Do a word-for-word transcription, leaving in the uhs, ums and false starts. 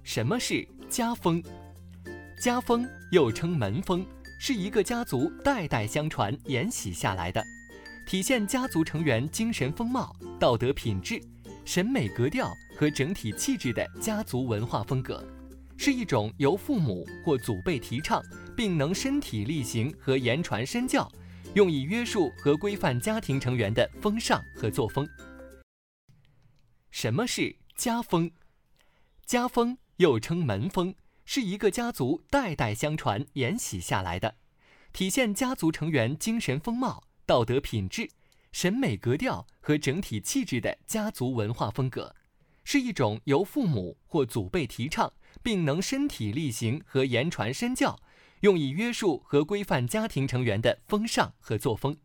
什么是家风？家风又称门风，是一个家族代代相传沿袭下来的，体现家族成员精神风貌、道德品质、审美格调和整体气质的家族文化风格，是一种由父母或祖辈提倡，并能身体力行和言传身教，用以约束和规范家庭成员的风尚和作风。什么是家风？家风又称门风，是一个家族代代相传沿袭下来的，体现家族成员精神风貌、道德品质、审美格调和整体气质的家族文化风格，是一种由父母或祖辈提倡，并能身体力行和言传身教，用以约束和规范家庭成员的风尚和作风。